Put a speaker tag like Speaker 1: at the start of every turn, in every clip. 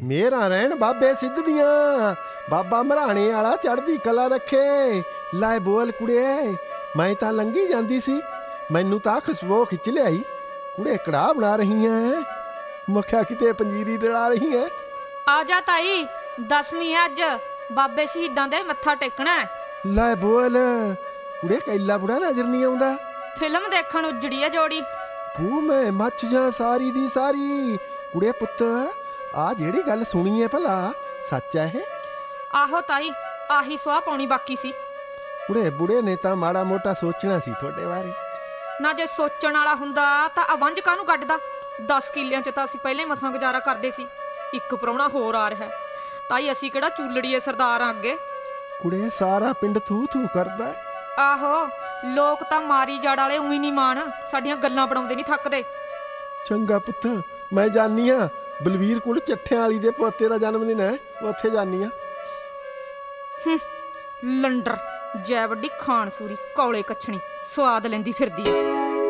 Speaker 1: ਮੇਰਾ ਰਹਿਣ ਬਾਬੇ ਸਿੱਧ ਦੀਆਂ, ਬਾਬਾ ਮਰਾਣੇ ਵਾਲਾ ਚੜ੍ਹਦੀ ਕਲਾ ਰੱਖੇ। ਲੈ ਬੋਲ ਕੁੜੇ, ਮੈਂ ਤਾਂ ਲੰਘੀ ਜਾਂਦੀ ਸੀ, ਮੈਨੂੰ ਤਾਂ ਖੁਸ਼ਬੂ ਖਿੱਚ ਲਿਆਈ। ਕੁੜੇ ਕੜਾਹ ਬਣਾ ਰਹੀ ਐ, ਮੱਖਿਆ ਕਿਤੇ ਪੰਜੀਰੀ ਡਲਾ ਰਹੀ ਐ।
Speaker 2: ਆ ਜਾ ਤਾਈ, 10ਵੀਂ ਹੈ ਅੱਜ, ਬਾਬੇ ਸ਼ਹੀਦਾਂ ਦੇ ਮੱਥਾ ਟੇਕਣਾ।
Speaker 1: ਲੈ ਬੋਲ ਕੁੜੇ, ਕੈਲਾ ਬੁੜਾ ਨਜ਼ਰ ਨਹੀਂ ਆਉਂਦਾ।
Speaker 2: ਫਿਲਮ ਦੇਖਣ ਉਜੜੀ ਐ ਜੋੜੀ।
Speaker 1: ਭੂ ਮੈਂ ਮੱਚ ਜਾ ਸਾਰੀ ਦੀ ਸਾਰੀ। ਕੁੜੇ ਪੁੱਤ, ਆ ਜਿਹੜੀ ਗੱਲ ਸੁਣੀ ਐ ਭਲਾ ਸੱਚ ਐ ਇਹ?
Speaker 2: ਆਹੋ ਤਾਈ, ਆਹੀ ਸੁਆਹ ਪਾਉਣੀ ਬਾਕੀ ਸੀ।
Speaker 1: ਕੁੜੇ ਬੁੜੇ ਨੇ ਤਾਂ ਮਾੜਾ ਮੋਟਾ ਸੋਚਣਾ ਸੀ ਤੁਹਾਡੇ ਬਾਰੇ।
Speaker 2: ਨਾ ਜੇ ਸੋਚਣ ਵਾਲਾ ਹੁੰਦਾ ਤਾਂ ਅਵੰਜ ਕਾਹਨੂੰ ਕੱਢਦਾ। 10 ਕਿੱਲਿਆਂ 'ਚ ਤਾਂ ਅਸੀਂ ਪਹਿਲੇ ਮਸਾਂ ਗੁਜ਼ਾਰਾ ਕਰਦੇ ਸੀ, ਇੱਕ ਪ੍ਰਾਹੁਣਾ ਹੋਰ ਆ ਰਿਹਾ। ਤਾਈ ਅਸੀਂ ਕਿਹੜਾ ਚੂਲੜੀਏ ਸਰਦਾਰਾਂ ਅੱਗੇ।
Speaker 1: ਕੁੜੇ ਸਾਰਾ ਪਿੰਡ ਥੂ ਥੂ ਕਰਦਾ।
Speaker 2: ਆਹੋ, ਲੋਕ ਤਾਂ ਮਾਰੀ ਜੜ ਵਾਲੇ ਉਵੇਂ ਨਹੀਂ ਮਾਣ, ਸਾਡੀਆਂ ਗੱਲਾਂ ਬਣਾਉਂਦੇ ਨਹੀਂ ਥੱਕਦੇ।
Speaker 1: ਚੰਗਾ ਪੁੱਤ, ਮੈਂ ਜਾਨੀ ਆ ਬਲਵੀਰ ਕੋਲ ਚੱਠਿਆਂ ਵਾਲੀ ਦੇ ਪੋਤੇ ਦਾ ਜਨਮ ਦਿਨ ਹੈ, ਉੱਥੇ ਜਾਨੀ ਆ।
Speaker 2: ਲੰਡਰ ਜੈ ਵੱਡੀ ਖਾਨ ਸੂਰੀ, ਕੌਲੇ ਕੱਛਣੀ ਸਵਾਦ ਲੈਂਦੀ ਫਿਰਦੀ ਆ।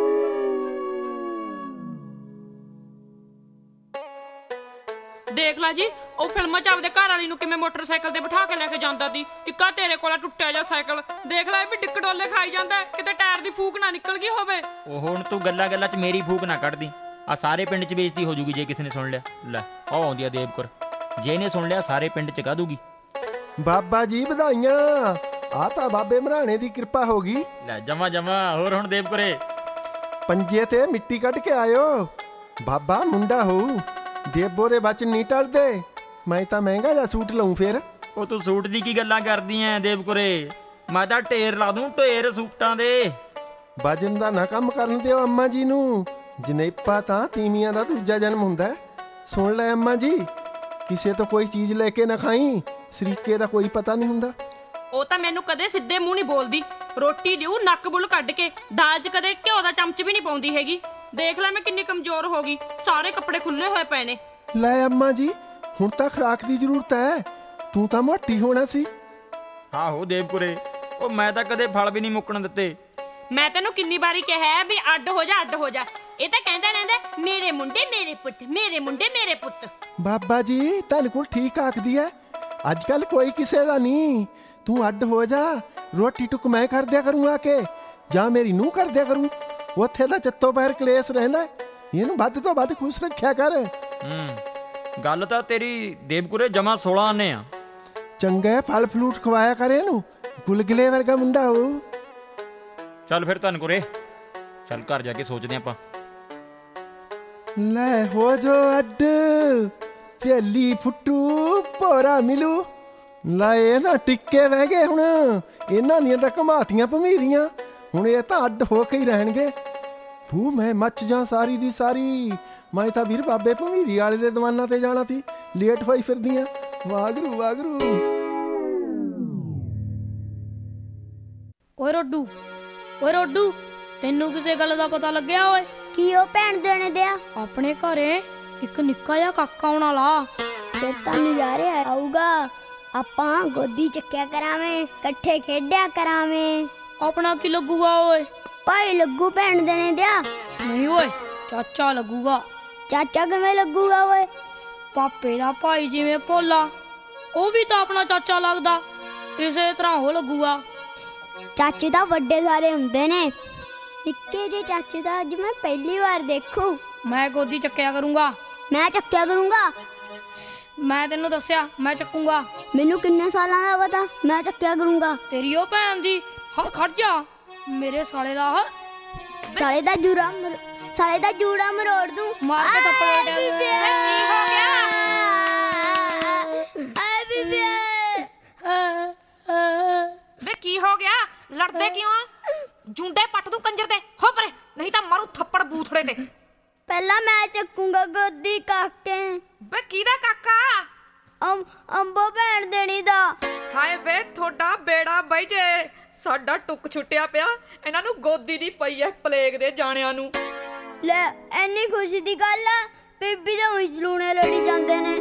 Speaker 3: ਦੇਖ ਲਾ ਜੀ, ਉਹ ਫਿਲਮਾਂ 'ਚ ਆਪਦੇ ਘਰ ਵਾਲੀ ਨੂੰ ਕਿਵੇਂ ਮੋਟਰਸਾਈਕਲ ਤੇ ਬਿਠਾ ਕੇ ਲੈ ਕੇ ਜਾਂਦਾ ਸੀ। ਇੱਕਾ ਤੇਰੇ ਕੋਲ ਟੁੱਟਿਆ ਜਾ ਸਾਈਕਲ ਦੇਖ ਲੈ, ਵੀ ਡਿੱਕ ਡੋਲੇ ਖਾਈ ਜਾਂਦਾ, ਕਿਤੇ ਟਾਇਰ ਦੀ ਫੂਕ ਨਾ ਨਿਕਲ ਗਈ ਹੋਵੇ।
Speaker 4: ਉਹ ਹੁਣ ਤੂੰ ਗੱਲਾਂ 'ਚ ਮੇਰੀ ਫੂਕ ਨਾ ਕੱਢਦੀ, ਆ ਸਾਰੇ ਪਿੰਡ 'ਚ ਬੇਇੱਜ਼ਤੀ ਹੋ ਜੂਗੀ ਜੇ ਕਿਸੇ ਨੇ ਸੁਣ ਲਿਆ। ਲੈ ਆਹ ਆਉਂਦੀ ਆ ਦੇਵਕੁਰ, ਜੇ ਇਹਨੇ ਸੁਣ ਲਿਆ ਸਾਰੇ ਪਿੰਡ 'ਚ ਕਹਿ ਦੂਗੀ
Speaker 1: ਬਾਬਾ ਜੀ ਵਧਾਈਆਂ, ਆ ਤਾਂ ਬਾਬੇ ਮਰਾਣੇ ਦੀ ਕਿਰਪਾ ਹੋ ਗਈ।
Speaker 4: ਲੈ ਜਮਾ ਹੋਰ ਹੁਣ ਦੇਵਕੁਰੇ
Speaker 1: ਪੰਜੇ ਤੇ ਮਿੱਟੀ ਕੱਢ ਕੇ ਆਇਓ, ਬਾਬਾ ਮੁੰਡਾ ਹੋਊ। ਦੇਬੋ ਦੇ ਬਚਨ ਨਹੀਂ ਟਲਦੇ, ਮੈਂ ਤਾਂ ਮਹਿੰਗਾ ਜਿਹਾ ਸੂਟ ਲਊਂ ਫੇਰ।
Speaker 4: ਉਹ ਤੂੰ ਸੂਟ ਦੀ ਕੀ ਗੱਲਾਂ ਕਰਦੀ ਐ ਦੇਵਕੁਰੇ, ਮੈਂ ਤਾਂ ਢੇਰ ਲਾ ਦੂੰ, ਢੇਰ ਸੂਟਾਂ ਦੇ।
Speaker 1: ਵਜਨ ਦਾ ਨਾ ਕੰਮ ਕਰਨ ਦਿਓ ਅੰਮਾ ਜੀ ਨੂੰ, ਜਨੇਪਾ ਤਾਂ ਤੀਵੀਆਂ ਦਾ ਦੂਜਾ ਜਨਮ ਹੁੰਦਾ। ਸੁਣ ਲੈ ਅੰਮਾ ਜੀ, ਕਿਸੇ ਤੋਂ ਕੋਈ ਚੀਜ਼ ਲੈ ਕੇ ਨਾ ਖਾਈ, ਸਰੀਕੇ ਦਾ ਕੋਈ ਪਤਾ ਨਹੀਂ ਹੁੰਦਾ।
Speaker 3: ਉਹ ਤਾਂ ਮੈਨੂੰ ਕਦੇ ਸਿੱਧੇ ਮੂੰਹ ਨਹੀਂ ਬੋਲਦੀ, ਰੋਟੀ ਦਿਉ ਨੱਕ ਬੁੱਲ ਕੱਢ ਕੇ, ਦਾਲ 'ਚ ਕਦੇ ਘਿਓ ਦਾ ਚਮਚ ਵੀ ਨਹੀਂ ਪਾਉਂਦੀ ਹੈਗੀ। ਦੇਖ ਲੈ ਮੈਂ ਕਿੰਨੀ ਕਮਜ਼ੋਰ ਹੋ ਗਈ, ਸਾਰੇ ਕੱਪੜੇ ਖੁੱਲੇ ਹੋਏ ਪਏ ਨੇ।
Speaker 1: ਲੈ ਅੰਮਾ ਜੀ, ਹੁਣ ਤਾਂ ਖੁਰਾਕ ਦੀ ਜ਼ਰੂਰਤ ਹੈ, ਤੂੰ ਤਾਂ ਮੋਟੀ ਹੋਣਾ ਸੀ।
Speaker 4: ਆਹੋ ਦੇਵਕੁਰੇ, ਉਹ ਮੈਂ ਤਾਂ ਕਦੇ ਫਲ ਵੀ ਨਹੀਂ ਮੁੱਕਣ ਦਿੱਤੇ।
Speaker 3: ਮੈਂ ਤੈਨੂੰ ਕਿੰਨੀ ਵਾਰੀ ਕਿਹਾ ਵੀ ਅੱਡ ਹੋ ਜਾ, ਅੱਡ ਹੋ ਜਾ। ਇਹ ਤਾਂ ਕਹਿੰਦਾ ਰਹਿੰਦਾ ਮੇਰੇ ਮੁੰਡੇ ਮੇਰੇ ਪੁੱਤ, ਮੇਰੇ ਮੁੰਡੇ ਮੇਰੇ ਪੁੱਤ।
Speaker 1: ਬਾਬਾ ਜੀ ਤੁਹਾਨੂੰ ਕੋਲ ਠੀਕ ਆਖਦੀ ਹੈ, ਅੱਜ ਕੱਲ ਕੋਈ ਕਿਸੇ ਦਾ ਨਹੀਂ। ਤੂੰ ਅੱਡ ਹੋ ਜਾ, ਰੋਟੀ ਟੁੱਕ ਮੈਂ ਕਰ ਦਿਆ ਕਰੂੰ ਆ ਕੇ, ਜਾਂ ਮੇਰੀ ਨੂੰਹ ਕਰ ਦਿਆ ਕਰੂ। ਉੱਥੇ ਤਾਂ ਚੱਤੋ ਪੈਰ ਕਲੇਸ਼ ਰਹਿੰਦਾ, ਇਹਨੂੰ ਵੱਧ ਤੋਂ ਵੱਧ ਖੁਸ਼ ਰੱਖਿਆ ਕਰ।
Speaker 4: ਗੱਲ ਤਾਂ ਤੇਰੀ ਦੇਵਕੁਰੇ ਜਮਾ 16 ਆਨੇ ਆ।
Speaker 1: ਚੰਗੇ ਫਲ ਫਲੂਟ ਖਵਾਇਆ ਕਰ ਇਹਨੂੰ, ਗੁਲਗੁਲੇ ਵਰਗਾ ਮੁੰਡਾ ਹੋ।
Speaker 4: ਚੱਲ ਫਿਰ ਧੰਨ ਕੁਰੇ, ਚੱਲ ਘਰ ਜਾ ਕੇ ਸੋਚਦੇ ਆਪਾਂ।
Speaker 1: ਲੈ ਹੋ ਜੋ ਅੱਡ, ਝੇਲੀ ਫੁੱਟੂ ਭੋਰਾ ਮਿਲੂ। ਲੈ ਇਹ ਨਾ ਟਿੱਕੇ ਬਹਿ ਗਏ ਹੁਣ, ਇਹਨਾਂ ਦੀਆਂ ਤਾਂ ਘਮਾਤੀਆਂ ਭਮੀਰੀਆਂ, ਹੁਣ ਇਹ ਤਾਂ ਅੱਡ ਹੋ ਕੇ ਹੀ ਰਹਿਣਗੇ। ਭੂ ਮੈਂ ਮੱਚ ਜਾ ਸਾਰੀ ਦੀ ਸਾਰੀ, ਮੈਂ ਤਾਂ ਵੀਰ ਬਾਬੇ ਭਮੀਰੀ ਵਾਲੇ ਦੇ ਦੀਵਾਨਾਂ ਤੇ ਜਾਣਾ ਸੀ, ਲੇਟ ਹੋਈ ਫਿਰਦੀਆਂ। ਵਾਗਰੂ ਵਾਗਰੂ।
Speaker 5: ਓਏ ਰੋਡੂ, ਓਏ ਰੋਡੂ, ਤੈਨੂੰ ਕਿਸੇ ਗੱਲ ਦਾ ਪਤਾ ਲੱਗਿਆ ਓਏ?
Speaker 6: ਕੀ ਉਹ ਭੈਣ ਦੇਣੇ ਦਿਆ?
Speaker 5: ਆਪਣੇ ਘਰੇ ਇੱਕ ਨਿੱਕਾ ਜਿਹਾ ਕਾਕਾ ਆਉਣ ਵਾਲਾ।
Speaker 6: ਫਿਰ ਤਾਂ ਨਜ਼ਾਰੇ ਆਊਗਾ, ਆਪਾਂ ਗੋਦੀ ਚੱਕਿਆ ਕਰਾਵੇਂ, ਇਕੱਠੇ ਖੇਡਿਆ ਕਰਾਵੇਂ।
Speaker 5: ਆਪਣਾ ਕੀ ਲੱਗੂਗਾ ਓਏ?
Speaker 6: ਭਾਈ ਲੱਗੂ ਭੈਣ ਦੇਣੇ ਦਿਆ।
Speaker 5: ਨਹੀਂ ਓਏ, ਚਾਚਾ ਲੱਗੂਗਾ।
Speaker 6: ਚਾਚਾ ਕਿਵੇਂ ਲੱਗੂਗਾ ਓਏ?
Speaker 5: ਪਾਪੇ ਦਾ ਭਾਈ ਜਿਵੇਂ ਭੋਲਾ, ਉਹ ਵੀ ਤਾਂ ਆਪਣਾ ਚਾਚਾ ਲੱਗਦਾ, ਇਸੇ ਤਰ੍ਹਾਂ ਉਹ ਲੱਗੂਗਾ।
Speaker 6: ਚਾਚੇ ਤਾਂ ਵੱਡੇ ਸਾਰੇ ਹੁੰਦੇ ਨੇ, ਨਿੱਕੇ ਜਿਹੇ ਚਾਚੇ ਦਾ ਅੱਜ ਮੈਂ ਪਹਿਲੀ ਵਾਰ ਦੇਖੂ।
Speaker 5: ਮੈਂ ਗੋਦੀ ਚੱਕਿਆ ਕਰੂੰਗਾ।
Speaker 6: ਮੈਂ ਚੱਕਿਆ ਕਰੂੰਗਾ।
Speaker 5: ਮੈਂ ਤੈਨੂੰ ਦੱਸਿਆ ਮੈਂ ਚੱਕੂੰਗਾ।
Speaker 6: ਮੈਨੂੰ ਕਿੰਨੇ ਸਾਲਾਂ ਦਾ ਪਤਾ, ਮੈਂ ਚੱਕਿਆ ਕਰੂੰਗਾ।
Speaker 5: ਤੇਰੀ ਉਹ ਭੈਣ ਦੀ ਖੜ ਜਾ, ਮੇਰੇ ਸਾਲੇ ਦਾ
Speaker 6: ਸਾਲੇ ਦਾ ਜੂੜਾ ਮਰੋੜ ਦੂੰ।
Speaker 5: ਮਾਰ ਕੇ ਥੱਪੜ ਦੇ।
Speaker 2: ਕੀ ਹੋ ਗਿਆ?
Speaker 6: ਆਏ ਬੀਬੀ
Speaker 2: ਵੇ ਕੀ ਹੋ ਗਿਆ? ਲੜਦੇ ਕਿਉਂ ਆ? ਜੁੰਡੇ ਪੱਟ ਦੂੰ ਕੰਜਰ ਦੇ, ਹੋ ਪਰੇ, ਨਹੀਂ ਤਾਂ ਮਾਰੂ ਥੱਪੜ ਬੂਥੜੇ ਤੇ।
Speaker 6: ਪਹਿਲਾਂ ਮੈਂ ਚੱਕੂੰਗਾ ਗੋਦੀ ਕਾਕੇ।
Speaker 2: ਵੇ ਕਿਹਦਾ ਕਾਕਾ?
Speaker 6: ਅੰਬੋ ਭੈਣ ਦੇਣੀ ਦਾ।
Speaker 2: ਹਾਏ ਵੇ ਤੁਹਾਡਾ ਬੇੜਾ ਬਈ ਜੇ, ਸਾਡਾ ਟੁੱਕ ਛੁੱਟਿਆ ਪਿਆ, ਇਹਨਾਂ ਨੂੰ ਗੋਦੀ ਦੀ ਪਈ ਐ ਪਲੇਗ ਦੇ ਜਾਣਿਆਂ ਨੂੰ।
Speaker 6: ਲੈ ਐਨੀ ਖੁਸ਼ੀ ਦੀ ਗੱਲ ਆ, ਬੀਬੀ ਦੇ ਉਂਝ ਲੂਣੇ ਲੜੀ ਜਾਂਦੇ ਨੇ।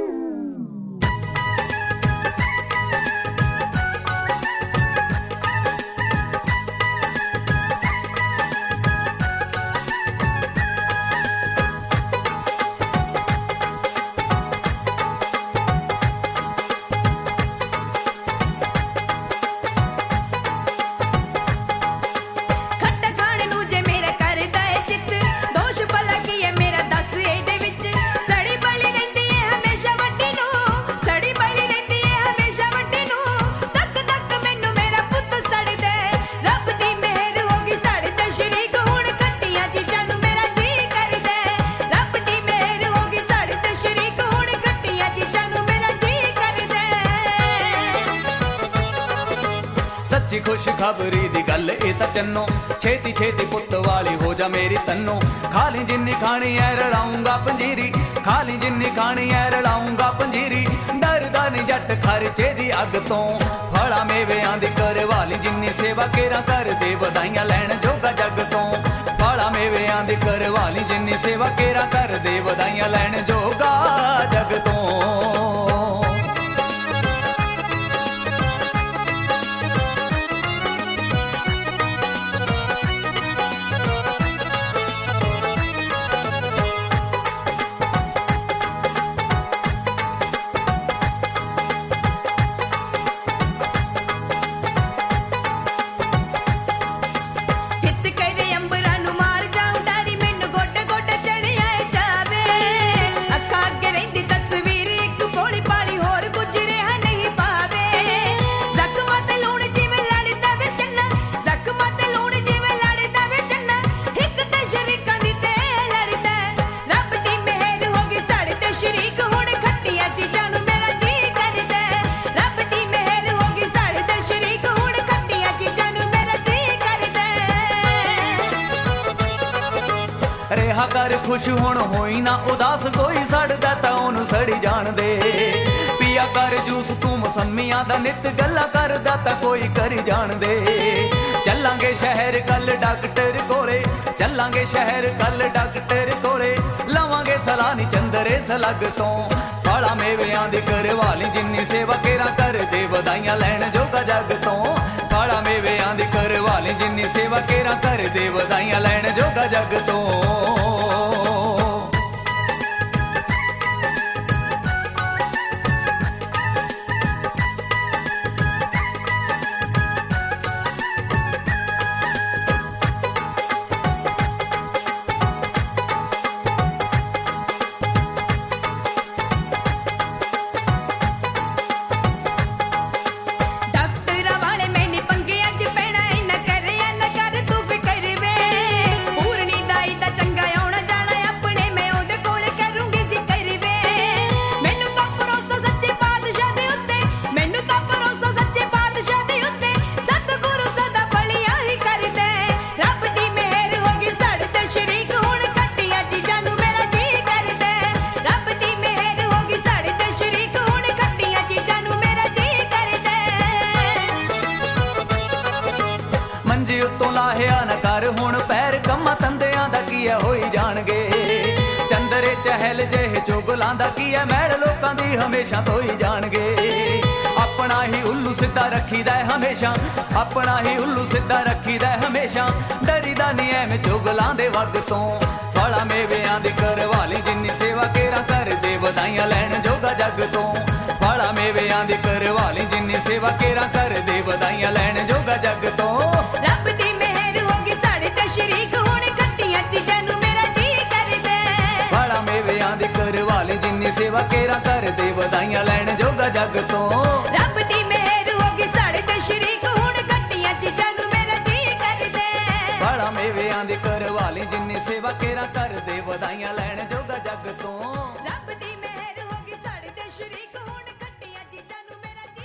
Speaker 7: सच्ची खुशखबरी दी गल ए तां चन्नो, छेती छेती पुत्त वाली हो जा मेरी तन्नो। खा ली जिन्नी खानी है रलाऊंगा पंजीरी, खा ली जिन्नी खानी है रलाऊंगा पंजीरी। डरदा नी जट खर्चे दी अग तों, फला मेवेआं दी करवाली जिन्नी सेवा केरा कर दे बधाइयां लैण जोगा जग तों। फला मेवेआं दी करवाली जिन्नी सेवा केरा कर दे बधाइयां लैण जोगा जग तों। ਰਿਹਾ ਕਰ ਖੁਸ਼ ਹੁਣ ਹੋਈ ਨਾ ਉਦਾਸ, ਕੋਈ ਸੜਦਾ ਤਾਂ ਉਹਨੂੰ ਸੜੀ ਜਾਣ ਦੇ। ਪੀਆ ਕਰ ਜੂਸ ਤੂੰ ਮਸੰਮੀਆਂ ਦਾ ਨਿੱਤ, ਗੱਲਾਂ ਕਰਦਾ ਤਾਂ ਕੋਈ ਕਰੀ ਜਾਣ ਦੇ। ਚੱਲਾਂਗੇ ਸ਼ਹਿਰ ਕੱਲ ਡਾਕਟਰ ਕੋਲੇ, ਚੱਲਾਂਗੇ ਸ਼ਹਿਰ ਕੱਲ ਡਾਕਟਰ ਕੋਲੇ। ਲਵਾਂਗੇ ਸਲਾਹ ਨੀ ਚੰਦਰੇ ਸਲੱਗ ਤੋਂ, ਫਲਾਂ ਮੇਵਿਆਂ ਦੀ ਕਰਵਾਲੀ ਜਿੰਨੀ ਸੇਵਾ ਕੇਰਾ ਕਰ ਦੇ ਵਧਾਈਆਂ ਲੈਣ ਜੋਗਾ ਜੱਗ ਤੋਂ। ਫਲਾਂ ਮੇਵਿਆਂ ਦੀ ਕਰਵਾਲੀ ਜਿੰਨੀ ਸੇਵਾ ਕੇਰਾ ਕਰ ਦੇ ਵਧਾਈਆਂ ਲੈਣ ਜੋਗਾ ਜੱਗ ਤੋਂ। ਉੱਤੋਂ ਲਾਹਿਆ ਨਾ ਕਰ ਹੁਣ ਪੈਰ, ਕੰਮਾਂ ਧੰਦਿਆਂ ਦਾ ਕੀ ਹੈ ਹੋਈ ਜਾਣਗੇ। ਚੰਦਰੇ ਚਹਿਲ ਜਿਹੇ ਚੁਗਲਾਂ ਦਾ ਕੀ ਹੈ, ਮੈਲ ਲੋਕਾਂ ਦੀ ਹਮੇਸ਼ਾ ਧੋਈ ਜਾਣਗੇ। ਆਪਣਾ ਹੀ ਉੱਲੂ ਸਿੱਧਾ ਰੱਖੀਦਾ ਹਮੇਸ਼ਾ, ਆਪਣਾ ਹੀ ਉੱਲੂ ਸਿੱਧਾ ਰੱਖੀਦਾ ਹਮੇਸ਼ਾ। ਡਰੀਦਾ ਨਹੀਂ ਐਵੇਂ ਚੁਗਲਾਂ ਦੇ ਵੱਗ ਤੋਂ, ਫਲਾਂ ਮੇਵਿਆਂ ਦੀ ਕਰਵਾਲੀ ਜਿੰਨੀ ਸੇਵਾ ਕੇਰਾ ਕਰ ਦੇ ਵਧਾਈਆਂ ਲੈਣ ਜੋਗਾ ਜੱਗ ਤੋਂ। ਫਲਾਂ ਮੇਵਿਆਂ ਦੀ ਕਰਵਾਲੀ ਜਿੰਨੀ ਸੇਵਾ ਕੇਰਾ ਕਰ ਦੇ ਵਧਾਈਆਂ ਲੈਣ ਜੋਗਾ ਜੱਗ ਤੋਂ।
Speaker 8: ਰੱਬ ਦੀ ਮਿਹਰ ਹੋ ਗਈ ਸਾਡੇ ਤੇ ਸ਼ਰੀਕ, ਹੁਣ ਖੱਟੀਆਂ ਚੀਜ਼ਾਂ ਨੂੰ ਮੇਰਾ ਜੀ ਕਰਦਾ।
Speaker 7: ਫਲਾਂ ਮੇਵਿਆਂ ਦੀ ਕਰਵਾਲੀ ਜਿੰਨੀ ਸੇਵਾ ਕੇਰਾ ਕਰ ਦੇ ਵਧਾਈਆਂ ਲੈਣ ਜੋਗਾ ਜੱਗ ਤੋਂ।
Speaker 8: ਰੱਬ ਦੀ ਮਿਹਰ ਹੋ ਗਈ ਸਾਡੇ ਤੇ ਸ਼ਰੀਕ, ਹੁਣ ਖੱਟੀਆਂ ਚੀਜ਼ਾਂ ਨੂੰ ਮੇਰਾ ਜੀ ਕਰਦਾ।
Speaker 7: ਫਲਾਂ ਮੇਵਿਆਂ ਦੀ ਕਰਵਾਲੀ ਜਿੰਨੀ ਸੇਵਾ ਕੇਰਾ ਕਰ ਦੇ ਵਧਾਈਆਂ ਲੈਣ ਜੋਗਾ ਜੱਗ ਤੋਂ।
Speaker 8: ਰੱਬ ਦੀ ਮਿਹਰ ਹੋ ਗਈ ਸਾਡੇ ਤੇ ਸ਼ਰੀਕ, ਹੁਣ ਖੱਟੀਆਂ ਚੀਜ਼ਾਂ ਨੂੰ ਮੇਰਾ ਜੀ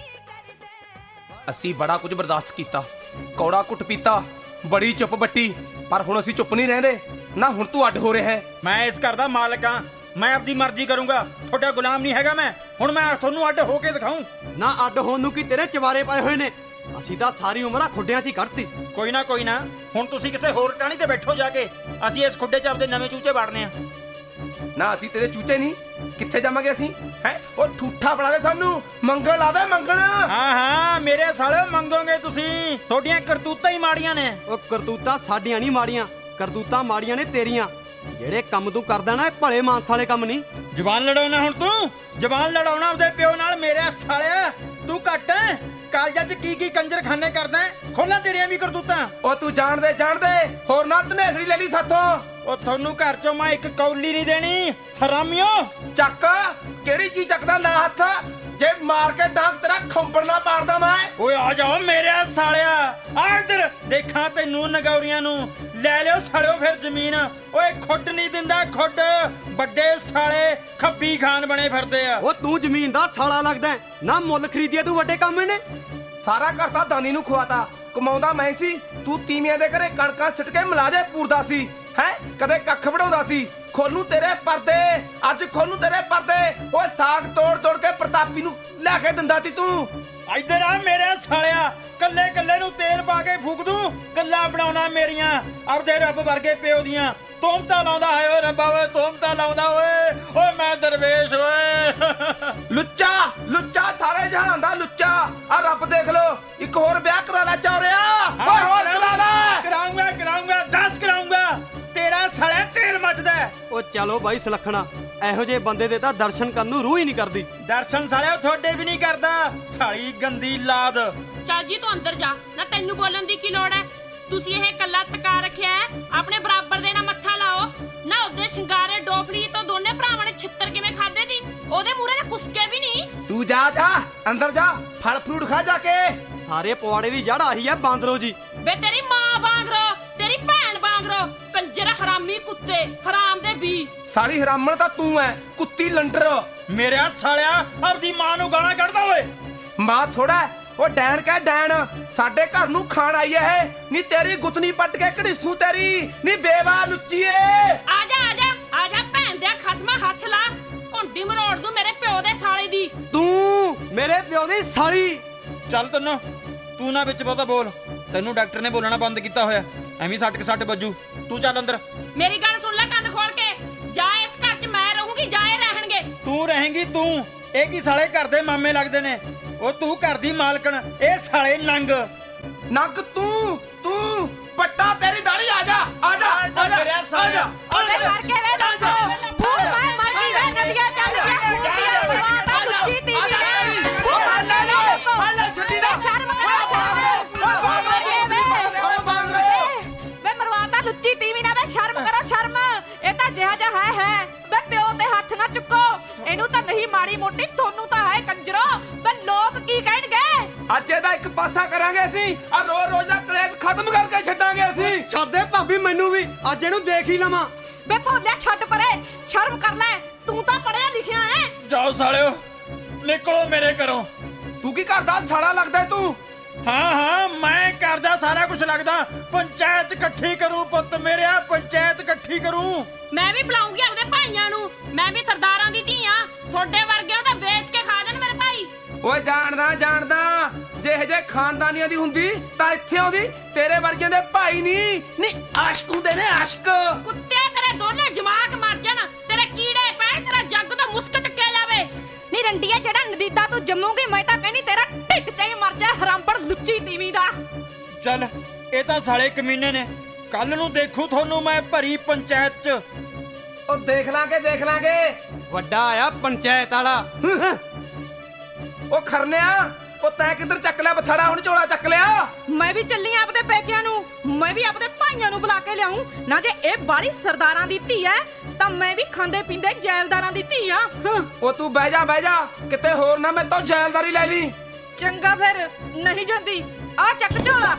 Speaker 8: ਕਰਦਾ।
Speaker 9: ਅਸੀਂ ਬੜਾ ਕੁਝ ਬਰਦਾਸ਼ਤ ਕੀਤਾ, ਕੌੜਾ ਕੁੱਟ ਪੀਤਾ, ਬੜੀ ਚੁੱਪ ਬੱਟੀ, ਪਰ ਹੁਣ ਅਸੀਂ ਚੁੱਪ ਨਹੀਂ ਰਹਿੰਦੇ ਨਾ। ਹੁਣ ਤੂੰ ਅੱਡ ਹੋ ਰਿਹਾ ਹੈ।
Speaker 4: ਮੈਂ ਇਸ ਘਰ ਦਾ ਮਾਲਕ ਹਾਂ, ਮੈਂ ਆਪਦੀ ਮਰਜ਼ੀ ਕਰੂੰਗਾ, ਤੁਹਾਡਾ ਗੁਲਾਮ ਨਹੀਂ ਹੈਗਾ ਮੈਂ। ਹੁਣ ਮੈਂ ਤੁਹਾਨੂੰ ਅੱਡ ਹੋ ਕੇ ਦਿਖਾਊਂ।
Speaker 10: ਨਾ ਅੱਡ ਹੋਣ ਨੂੰ ਕੀ ਤੇਰੇ ਚਵਾਰੇ ਪਾਏ ਹੋਏ ਨੇ, ਅਸੀਂ ਤਾਂ ਸਾਰੀ ਉਮਰ ਆ ਖੁੱਡਿਆਂ 'ਚ ਹੀ ਕੱਢਤੀ।
Speaker 4: ਕੋਈ ਨਾ ਕੋਈ ਨਾ, ਹੁਣ ਤੁਸੀਂ ਕਿਸੇ ਹੋਰ ਟਾਹਣੀ ਤੇ ਬੈਠੋ ਜਾ ਕੇ, ਅਸੀਂ ਇਸ ਖੁੱਡੇ 'ਚ ਆਪਦੇ ਨਵੇਂ ਚੂਚੇ ਵਾੜਨੇ ਆ।
Speaker 9: ਨਾ ਅਸੀਂ ਤੇਰੇ ਚੂਚੇ ਨਹੀਂ, ਕਿੱਥੇ ਜਾਵਾਂਗੇ ਅਸੀਂ ਹੈ? ਉਹ ਠੂਠਾ ਬਣਾ ਦੇ ਸਾਨੂੰ, ਮੰਗਣ ਲਾ ਦੇ ਮੰਗਣ।
Speaker 4: ਹਾਂ ਹਾਂ ਮੇਰੇ ਸਾਲੇ ਮੰਗੋਗੇ ਤੁਸੀਂ, ਤੁਹਾਡੀਆਂ ਕਰਤੂਤਾਂ ਹੀ ਮਾੜੀਆਂ ਨੇ।
Speaker 10: ਉਹ ਕਰਤੂਤਾਂ ਸਾਡੀਆਂ ਨਹੀਂ ਮਾੜੀਆਂ, ਕਰਤੂਤਾਂ ਮਾੜੀਆਂ ਨੇ ਤੇਰੀਆਂ। ਜਿਹੜੇ ਕੰਮ ਤੂੰ ਕਰਦਾ ਨਾ, ਇਹ ਭਲੇ ਮਾਨਸ ਵਾਲੇ ਕੰਮ ਨਹੀਂ।
Speaker 4: ਜ਼ੁਬਾਨ ਲੜਾਉਣਾ ਹੁਣ ਤੂੰ, ਜ਼ੁਬਾਨ ਲੜਾਉਣਾ ਉਹਦੇ ਪਿਓ ਨਾਲ। ਮੇਰੇ ਸਾਲਿਆ ਤੂੰ ਘੱਟ ਹੈ, ਕਾਲਜਾਂ 'ਚ ਕੀ ਕੰਜਰਖਾਨੇ ਕਰਦਾ, ਖੋਲਾਂ ਤੇਰੀਆਂ ਵੀ ਕਰਤੂਤਾਂ।
Speaker 9: ਉਹ ਤੂੰ ਜਾਣਦੇ ਹੋਰ ਨਾ ਧਨੇਸੜੀ ਲੈ ਲਈ ਸਾਥੋਂ।
Speaker 4: ਉਹ ਤੁਹਾਨੂੰ ਘਰ 'ਚੋਂ ਮੈਂ ਇੱਕ ਕੌਲੀ ਨਹੀਂ ਦੇਣੀ, ਹਰਾਮੀਓ।
Speaker 9: ਚੱਕ, ਕਿਹੜੀ ਚੀਜ਼ ਚੱਕਦਾ ਲਾ ਹੱਥ, ਜੇ ਮਾਰ ਕੇ ਡਾਂਗ ਤੇਰਾ ਖੰਬੜ ਨਾ ਪਾੜਦਾ ਮੈਂ।
Speaker 4: ਓਏ ਆ ਜਾਓ ਮੇਰੇ ਸਾਲਿਆ, ਆ ਇੱਧਰ ਦੇਖਾਂ ਤੈਨੂੰ ਨਗੌਰੀਆਂ ਨੂੰ। ਲੈ ਲਿਓ ਸਾਲਿਓ ਫਿਰ ਜ਼ਮੀਨ। ਓਏ ਖੁੱਡ ਨਹੀਂ ਦਿੰਦਾ ਖੁੱਡ, ਵੱਡੇ ਸਾਲੇ ਖੱਬੀ ਖਾਨ ਬਣੇ ਫਿਰਦੇ ਆ।
Speaker 10: ਉਹ ਤੂੰ ਜ਼ਮੀਨ ਦਾ ਸਾਲਾ ਲੱਗਦਾ ਨਾ, ਮੁੱਲ ਖਰੀਦੀਏ ਤੂੰ ਵੱਡੇ ਕੰਮ ਇਹਨੇ।
Speaker 9: ਸਾਰਾ ਘਰ ਤਾਂ ਦਾਨੀ ਨੂੰ ਖਵਾਤਾ। ਕਮਾਉਂਦਾ ਮੈਂ ਸੀ, ਤੂੰ ਤੀਵੀਆਂ ਦੇ ਘਰੇ ਕਣਕਾਂ ਸਿੱਟ ਕੇ ਮਲਾਜੇ ਪੂਰਦਾ ਸੀ ਹੈ। ਕਦੇ ਕੱਖ ਵਢਾਉਂਦਾ ਸੀ। ਖੋਲੂ ਤੇਰੇ ਪਰਦੇ, ਅੱਜ ਖੋਲੂ ਤੇਰੇ ਪਰਦੇ। ਓਏ ਸਾਗ ਤੋੜ ਤੋੜ ਕੇ ਪ੍ਰਤਾਪੀ ਨੂੰ ਲੈ ਕੇ ਦਿੰਦਾ ਤੀ ਤੂੰ।
Speaker 4: ਇੱਧਰ ਆ ਮੇਰੇ ਸਾਲਿਆ, ਕੱਲੇ ਕੱਲੇ ਨੂੰ ਤੇਲ ਪਾ ਕੇ ਫੂਕ ਦੂੰ। ਕੱਲਾ ਬਣਾਉਣਾ ਮੇਰੀਆਂ ਆਪਦੇ ਰੱਬ ਵਰਗੇ ਪਿਓ ਦੀਆਂ ਤੋਮਤਾ ਲਾਉਂਦਾ ਹੈ। ਓਏ ਰੱਬਾ ਓਏ ਤੋਮਤਾ ਲਾਉਂਦਾ ਓਏ। ਓਏ ਮੈਂ ਦਰਵੇਸ਼ ਓਏ।
Speaker 9: ਲੁੱਚਾ ਲੁੱਚਾ, ਸਾਰੇ ਜਹਾਨ ਦਾ ਲੁੱਚਾ। ਆ ਰੱਬ ਦੇਖ ਲੋ, ਇੱਕ ਹੋਰ ਵਿਆਹ ਕਰਾ ਲੈ ਚੌਰਿਆ। ਓਏ ਹੋਰ ਕਰਾ ਲੈ।
Speaker 4: ਕਰਾਉਂਗਾ ਕਰਾਉਂਗਾ 10 ਕਰਾਉਂਗਾ। ਤੇਰਾ ਸਾਲਿਆ ਤੇਲ ਮੱਚਦਾ।
Speaker 10: ਉਹ ਚਲੋ ਬਾਈ ਸੁਲੱਖਣਾ, ਇਹੋ ਜਿਹੇ ਬੰਦੇ ਦੇ ਤਾਂ ਦਰਸ਼ਨ ਕਰਨ ਨੂੰ ਰੂਹ ਹੀ ਨਹੀਂ ਕਰਦੀ।
Speaker 4: ਦਰਸ਼ਨ ਸਾਲਿਆ ਤੁਹਾਡੇ ਵੀ ਨਹੀਂ ਕਰਦਾ, ਸਾਲੀ ਗੰਦੀ ਲਾਦ।
Speaker 3: ਚੱਲ ਜੀ ਤੂੰ ਅੰਦਰ ਜਾ ਨਾ, ਤੈਨੂੰ ਬੋਲਣ ਦੀ ਕੀ ਲੋੜ ਹੈ? ਤੁਸੀਂ ਇਹ ਕੱਲਾ ਟਕਾ ਰੱਖਿਆ ਹੈ, ਆਪਣੇ ਬਰਾਬਰ ਦੇ ਨਾਲ ਮੱਥਾ ਲਾਓ ਨਾ। ਉਹਦੇ ਸ਼ਿੰਗਾਰੇ ਡੋਫੜੀ ਤੋਂ ਦੋਨੇ ਭਰਾਵਾਂ ਨੇ ਛਿੱਤਰ ਕਿਵੇਂ ਖਾਦੇ ਦੀ? ਉਹਦੇ ਮੂਹਰੇ ਤਾਂ ਕੁਸਕੇ ਵੀ ਨਹੀਂ।
Speaker 9: ਤੂੰ ਜਾ ਜਾ ਅੰਦਰ ਜਾ, ਫਲ ਫਰੂਟ ਖਾ ਜਾ ਕੇ।
Speaker 10: ਸਾਰੇ ਪਵਾੜੇ ਦੀ ਜੜ ਆਹੀ ਹੈ ਬਾਂਦਰੋ ਜੀ।
Speaker 3: ਬੇ ਤੇਰੀ ਮਾਂ ਬਾਂਗਰੋ, ਤੇਰੀ ਭੈਣ ਬਾਂਗਰੋ, ਕੰਜਰ ਹਰਾਮੀ ਕੁੱਤੇ, ਹਰਾਮ ਦੇ ਬੀ।
Speaker 9: ਸਾਲੀ ਹਰਾਮਣ ਤਾਂ ਤੂੰ ਐ, ਕੁੱਤੀ ਲੰਡਰ।
Speaker 4: ਮੇਰਾ ਸਾਲਿਆ ਆਪਦੀ ਮਾਂ ਨੂੰ ਗਾਲਾਂ ਕੱਢਦਾ ਓਏ।
Speaker 9: ਮਾਂ ਥੋੜਾ ਉਹ ਡੈਣ ਕਹਿ ਡੈਣ, ਸਾਡੇ ਘਰ ਨੂੰ ਖਾਣ ਆਈ ਐ। ਨੀ ਤੇਰੀ ਗੁੱਤਨੀ ਪੱਟ ਕੇ ਘੜੀਸੂ ਤੇਰੀ, ਨੀ ਬੇਵਾ ਲੁੱਚੀਏ।
Speaker 3: ਆ ਜਾ ਆ ਜਾ ਆ ਜਾ, ਭੈਣ ਦੇ ਖਸਮਾ ਹੱਥ ਲਾ, ਘੁੰਡੀ ਮਰੋੜ ਦੂੰ ਮੇਰੇ ਪਿਓ ਦੇ ਸਾਲੇ ਦੀ।
Speaker 10: ਤੂੰ ਮੇਰੇ ਪਿਓ ਦੀ ਸਾਲੀ।
Speaker 4: ਚੱਲ ਤੂੰ ਨਾ ਵਿੱਚ ਬਹੁਤਾ ਬੋਲ। ਤੈਨੂੰ ਡਾਕਟਰ ਨੇ ਬੋਲਣਾ ਬੰਦ ਕੀਤਾ ਹੋਇਆ, ਐਵੇਂ ਸੱਟ ਵੱਜੂ। ਤੂੰ ਚੱਲ ਅੰਦਰ।
Speaker 3: ਮੇਰੀ ਗੱਲ ਸੁਣ ਲੈ ਕੰਨ ਖੋਲ ਕੇ, ਜਾਂ ਇਸ ਘਰ 'ਚ ਮੈਂ ਰਹੂੰਗੀ ਜਾਂ ਇਹ ਰਹਿਣਗੇ।
Speaker 4: ਤੂੰ ਰਹੇਂਗੀ ਤੂੰ। ਇਹ ਕੀ ਸਾਲੇ ਘਰ ਦੇ ਮਾਮੇ ਲੱਗਦੇ ਨੇ। ਉਹ ਤੂੰ ਘਰ ਦੀ ਮਾਲਕਣ, ਇਹ ਸਾਲੇ ਨੰਗ
Speaker 9: ਨੰਗ। ਤੂੰ ਪੱਟਾ ਤੇਰੀ ਦਾੜੀ। ਆ ਜਾ ਆ ਜਾ ਆ ਜਾ
Speaker 4: ਮੇਰਾ ਸਾਲਿਆ।
Speaker 2: ਓਏ ਮਰ ਕੇ ਵੇ ਲੋਕੋ, ਫੂਕ ਮੈਂ ਮਰ ਗਈ ਵੇ ਨਦੀਆਂ ਚੱਲ ਗਿਆ ਖੂਨ ਦੀਆਂ ਬਰਬਾਦਾਂ ਲੁੱਚੀ ਤੀਵੀ ਨੇ। ਫੂਕ ਮਰ ਲੈ ਵੇ ਲੋਕੋ,
Speaker 9: ਛੱਡੀ
Speaker 2: ਵੇ ਸ਼ਰਮ ਕਰ ਸ਼ਰਮ। ਫੂਕ ਮਰ ਕੇ ਵੇ ਮਰਵਾਤਾ ਲੁੱਚੀ ਤੀਵੀ ਨੇ। ਵੇ ਸ਼ਰਮ ਕਰੋ ਸ਼ਰਮ, ਇਹ ਤਾਂ ਜਿਹਾ ਜਿਹਾ ਹੈ। ਵੇ ਪਿਓ ਤੇ ਹੱਥ ਨਾ ਚੁੱਕੋ, ਇਹਨੂੰ ਤਾਂ ਨਹੀਂ ਮਾੜੀ ਮੋਟੀ, ਤੁਹਾਨੂੰ ਤਾਂ ਹੈ ਕੰਜਰੋ। ਵੇ ਲੋਕ ਕੀ ਕਹਿਣਗੇ?
Speaker 9: ਅੱਜ ਇਹਦਾ ਇੱਕ ਪਾਸਾ ਕਰਾਂਗੇ ਅਸੀਂ, ਆ ਰੋਜ਼ ਦਾ ਕਲੇਸ਼ ਖਤਮ ਕਰਕੇ ਛੱਡਾਂਗੇ ਅਸੀਂ।
Speaker 10: ਛੱਡ ਦੇ ਭਾਬੀ ਮੈਨੂੰ ਵੀ, ਅੱਜ ਇਹਨੂੰ ਦੇਖ ਹੀ ਲਵਾਂ।
Speaker 2: ਵੇ ਭੋਲਿਆ ਛੱਡ ਪਰੇ, ਸ਼ਰਮ ਕਰ ਲੈ, ਤੂੰ ਤਾਂ ਪੜਿਆ ਲਿਖਿਆ ਹੈ।
Speaker 4: ਜਾਓ ਸਾਲਿਓ, ਨਿਕਲੋ ਮੇਰੇ ਘਰੋਂ।
Speaker 9: ਤੂੰ ਕੀ ਕਰਦਾ? ਸਾਲਾ ਲੱਗਦਾ ਤੂੰ।
Speaker 4: ਹਾਂ ਮੈਂ ਕਰਦਾ ਸਾਰਾ ਕੁਝ ਲੱਗਦਾ। ਪੰਚਾਇਤ ਇਕੱਠੀ ਕਰੂੰ ਪੁੱਤ ਮੇਰਿਆ, ਪੰਚਾਇਤ ਇਕੱਠੀ ਕਰੂੰ।
Speaker 3: ਮੈਂ ਵੀ ਬੁਲਾਉਂਗੀ ਆਪਣੇ ਭਾਈਆਂ ਨੂੰ, ਮੈਂ ਵੀ ਸਰਦਾਰਾਂ ਦੀ ਧੀ ਆ। ਤੁਹਾਡੇ ਵਰਗਿਆਂ ਦਾ ਵੇਚ ਕੇ ਖਾ ਜਾਣ ਮੇਰੇ ਭਾਈ।
Speaker 9: ਓਏ ਜਾਣਦਾ, ਜੇ ਖਾਨਦਾਨੀਆਂ ਦੀ ਹੁੰਦੀ ਤਾਂ ਇੱਥੇ ਆਉਂਦੀ। ਤੇਰੇ ਵਰਗਿਆਂ ਦੇ ਭਾਈ ਨਹੀਂ ਆਸ਼ਕ ਹੁੰਦੇ ਨੇ, ਆਸ਼ਕ।
Speaker 3: ਕੁੱਤੇ ਤੇਰੇ ਦੋਨੇ ਜਮਾਕ ਮਰ ਜਾਣ, ਤੇਰੇ ਕੀੜੇ ਪੈਣ, ਤੇਰਾ ਜੱਗ ਤੋਂ ਮੁਸਕ ਚੱਕਿਆ ਜਾਵੇ।
Speaker 2: ਨੀ ਰੰਡੀਏ, ਜਿਹੜਾ ਨਦੀਦਾ ਤੂੰ ਜੰਮੂਗੀ, ਮੈਂ ਤਾਂ ਕਹਿੰਦੀ ਤੇਰਾ ਢਿੱਡ ਚ ਹੀ ਮਰ ਜਾ ਹਰਾਮਪੜ ਲੁੱਚੀ ਤੀਵੀਂ ਦਾ।
Speaker 4: ਚੱਲ ਇਹ ਤਾਂ ਸਾਲੇ ਕਮੀਨੇ ਨੇ, ਕੱਲ ਨੂੰ ਦੇਖੂ ਤੁਹਾਨੂੰ ਮੈਂ ਭਰੀ ਪੰਚਾਇਤ 'ਚ।
Speaker 9: ਉਹ ਦੇਖ ਲਾਂਗੇ।
Speaker 10: ਵੱਡਾ ਆਇਆ ਪੰਚਾਇਤ ਵਾਲਾ।
Speaker 9: ਉਹ ਖਰਨਿਆ, ਉਹ ਤੈਂ ਕਿੱਧਰ ਚੱਕ ਲਿਆ ਬਥਾੜਾ? ਹੁਣ ਝੋਲਾ ਚੱਕ ਲਿਆ।
Speaker 2: ਮੈਂ ਵੀ ਚੱਲੀ ਆਂ ਆਪਦੇ ਪੇਕਿਆਂ ਨੂੰ, ਮੈਂ ਵੀ ਆਪਦੇ ਭਾਈਆਂ ਨੂੰ ਬੁਲਾ ਕੇ ਲਿਆਉਂ ਨਾ। ਜੇ ਇਹ ਬਾਲੀ ਸਰਦਾਰਾਂ ਦੀ ਧੀ ਐ ਤਾਂ ਮੈਂ ਵੀ ਖਾਂਦੇ ਪੀਂਦੇ ਜੈਲਦਾਰਾਂ ਦੀ ਧੀ ਆ।
Speaker 9: ਉਹ ਤੂੰ ਬਹਿ ਜਾ, ਕਿਤੇ ਹੋਰ ਨਾ ਮੈਥੋਂ ਜੈਲਦਾਰੀ ਲੈ ਲਈ।
Speaker 2: ਚੰਗਾ ਫਿਰ ਨਹੀਂ ਜਾਂਦੀ, ਆ ਚੱਕ ਝੋਲਾ।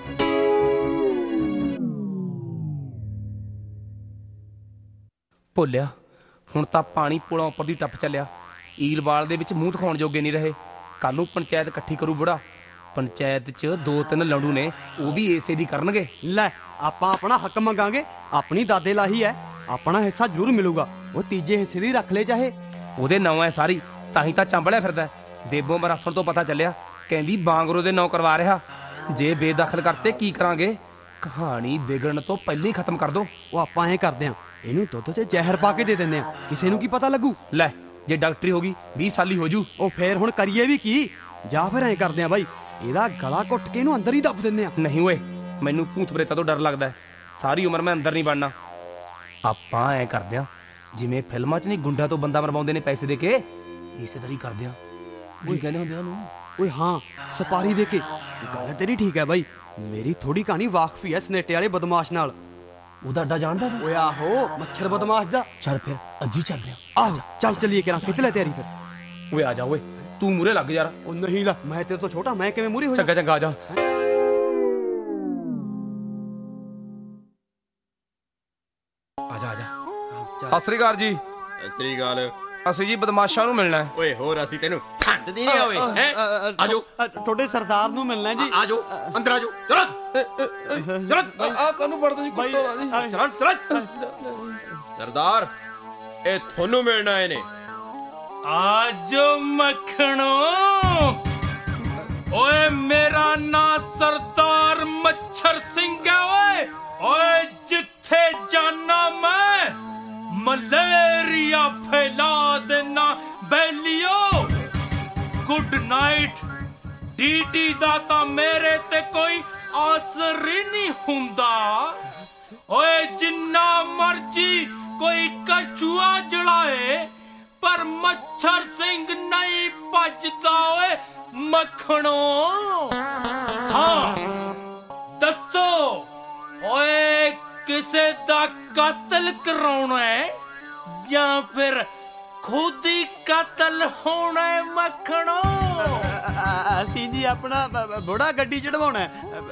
Speaker 9: ਭੁੱਲਿਆ, ਹੁਣ ਤਾਂ ਪਾਣੀ ਪੁਲਾਂ ਉੱਪਰ ਦੀ ਟੱਪ ਚੱਲਿਆ। ਈਲਵਾਲ ਦੇ ਵਿੱਚ ਮੂੰਹ ਦਿਖਾਉਣ ਜੋਗੇ ਨਹੀਂ ਰਹੇ। ਕੱਲ ਨੂੰ ਪੰਚਾਇਤ ਇਕੱਠੀ ਕਰੂ ਬੁੜਾ। ਪੰਚਾਇਤ 'ਚ 2-3 ਲੰਡੂ ਨੇ, ਉਹ ਵੀ ਏਸੇ ਦੀ ਕਰਨਗੇ।
Speaker 10: ਲੈ ਆਪਾਂ ਆਪਣਾ ਹੱਕ ਮੰਗਾਂਗੇ, ਆਪਣੀ ਦਾਦੇ ਲਾਹੀ ਹੈ, ਆਪਣਾ ਹਿੱਸਾ ਜ਼ਰੂਰ ਮਿਲੂਗਾ। ਉਹ ਤੀਜੇ ਹਿੱਸੇ ਦੀ ਰੱਖ ਲੈ ਚਾਹੇ।
Speaker 9: ਉਹਦੇ ਨਾਂ ਐ ਸਾਰੀ, ਤਾਂ ਹੀ ਤਾਂ ਚੰਬਲਿਆ ਫਿਰਦਾ। ਦੇਬੋ ਮਰਾਸਣ ਤੋਂ ਪਤਾ ਚੱਲਿਆ, ਕਹਿੰਦੀ ਬਾਂਗਰੋ ਦੇ ਨਾਂ ਕਰਵਾ ਰਿਹਾ। ਜੇ ਬੇਦਖਲ ਕਰਤੇ ਕੀ ਕਰਾਂਗੇ? ਕਹਾਣੀ ਵਿਗੜਨ ਤੋਂ ਪਹਿਲਾਂ ਹੀ ਖਤਮ ਕਰ ਦੋ।
Speaker 10: ਉਹ ਆਪਾਂ ਐਂ ਕਰਦੇ ਆਂ, ਇਹਨੂੰ ਦੁੱਧ 'ਚ ਜ਼ਹਿਰ ਪਾ ਕੇ ਦੇ ਦਿੰਦੇ ਆ, ਕਿਸੇ ਨੂੰ ਕੀ ਪਤਾ ਲੱਗੂ।
Speaker 9: ਲੈ ਜੇ ਡਾਕਟਰੀ ਹੋ ਗਈ 20 ਸਾਲੀ ਹੋ ਜੂ।
Speaker 10: ਉਹ ਫੇਰ ਹੁਣ ਕਰੀਏ ਵੀ ਕੀ? ਜਾਂ ਫਿਰ ਐਂ ਕਰਦੇ ਆ ਬਾਈ, ਇਹਦਾ ਗਲਾ ਘੁੱਟ ਕੇ ਇਹਨੂੰ ਅੰਦਰ ਹੀ ਦੱਬ ਦਿੰਦੇ ਆ।
Speaker 9: ਨਹੀਂ ਓਏ, ਮੈਨੂੰ ਭੂਤ ਪ੍ਰੇਤਾਂ ਤੋਂ ਡਰ ਲੱਗਦਾ। ਸਾਰੀ ਉਮਰ ਮੈਂ ਅੰਦਰ ਨਹੀਂ ਵੜਨਾ। ਆਪਾਂ ਐਂ ਕਰਦੇ ਆ, ਜਿਵੇਂ ਫਿਲਮਾਂ 'ਚ ਨਹੀਂ ਗੁੰਡਾ ਤੋਂ ਬੰਦਾ ਮਰਵਾਉਂਦੇ ਨੇ ਪੈਸੇ ਦੇ ਕੇ, ਇਸੇ ਤਰ੍ਹਾਂ ਹੀ ਕਰਦੇ ਆ। ਉਹ ਕਹਿੰਦੇ ਹੁੰਦੇ ਉਹਨੂੰ,
Speaker 10: ਓਏ ਹਾਂ ਸਪਾਰੀ ਦੇ ਕੇ। ਗੱਲ ਤੇਰੀ ਠੀਕ ਹੈ ਬਾਈ, ਮੇਰੀ ਥੋੜੀ ਕਹਾਣੀ ਵਾਕਫੀ ਹੈ ਸਨੇਟੇ ਵਾਲੇ ਬਦਮਾਸ਼ ਨਾਲ।
Speaker 9: ਉਹਦਾ ਅੱਡਾ ਜਾਣਦਾ ਤੂੰ?
Speaker 10: ਓਏ ਆਹੋ, ਮੱਛਰ ਬਦਮਾਸ਼ ਦਾ।
Speaker 9: ਚੱਲ ਫਿਰ ਅੱਜ ਹੀ ਚੱਲਦੇ ਆ।
Speaker 10: ਆ ਚੱਲ ਚੱਲੀਏ, ਕਿਰਾਂ ਖਿੱਚ ਲੈ ਤਿਆਰੀ ਫਿਰ।
Speaker 9: ਓਏ ਆ ਜਾ ਓਏ, ਤੂੰ ਮੂਰੇ ਲੱਗ ਯਾਰ।
Speaker 10: ਉਹ ਨਹੀਂ ਲਾ, ਮੈਂ ਤੇਰੇ ਤੋਂ ਛੋਟਾ, ਮੈਂ ਕਿਵੇਂ ਮੂਰੇ ਹੋ ਜਾ?
Speaker 9: ਚੰਗਾ ਆ ਜਾ। ਆ ਜਾ। ਸਤਿ ਸ੍ਰੀ ਅਕਾਲ ਜੀ।
Speaker 11: ਸਤਿ ਸ੍ਰੀ ਅਕਾਲ।
Speaker 9: ਅਸੀਂ ਜੀ ਬਦਮਾਸ਼ਾਂ ਨੂੰ ਮਿਲਣਾ ਹੈ।
Speaker 11: ਓਏ ਹੋਰ ਅਸੀਂ ਤੈਨੂੰ ਛੱਡਦੀ ਨਹੀਂ ਓਏ ਹੈ ਆਜੋ
Speaker 10: ਤੁਹਾਡੇ ਸਰਦਾਰ ਨੂੰ ਮਿਲਣਾ ਜੀ।
Speaker 11: ਆਜੋ ਅੰਦਰ ਆਜੋ ਚਲੋ ਚਲੋ
Speaker 9: ਆ ਕਾਨੂੰ ਪੜਦਾ ਜੀ ਕੁੱਤਾ ਜੀ।
Speaker 11: ਚਲੋ ਚਲੋ ਸਰਦਾਰ ਇਹ ਤੁਹਾਨੂੰ ਮਿਲਣਾ ਇਹਨੇ।
Speaker 4: ਆਜੋ ਮੱਖਣੋ ਓਏ ਮੇਰਾ ਨਾਂ ਸਰਦਾਰ ਮੱਛਰ ਸਿੰਘ ਹੈ ਓਏ। ਓਏ ਜਿੱਥੇ ਜਾਨਾ ਮੈਂ ਮਲੇਰੀਆ ਫੈਲਾ ਦੇਣਾ ਬੈਲੀਓ। ਗੁੱਡ ਨਾਈਟ ਡੀਟੀ ਦਾ ਤਾਂ ਮੇਰੇ ਤੇ ਕੋਈ ਅਸਰ ਹੀ ਨਹੀਂ ਹੁੰਦਾ। ਓਏ ਜਿੰਨਾ ਮਰਜੀ ਕੋਈ ਕਛੂਆ ਜਲਾਏ ਪਰ ਮੱਛਰ ਸਿੰਘ ਨਹੀਂ ਭੱਜਦਾ ਓਏ ਮੱਖਣੋ। ਹਾਂ ਦੱਸੋ ਓਏ ਕਿਸੇ ਦਾ ਕਤਲ ਕਰਾਉਣਾ ਹੈ ਜਾਂ ਫਿਰ ਖੁਦ ਹੀ ਕਤਲ ਹੋਣਾ ਹੈ ਮੱਖਣੋ?
Speaker 10: ਅਸੀਂ ਜੀ ਆਪਣਾ ਬੁੜਾ ਗੱਡੀ ਚੜਵਾਉਣਾ।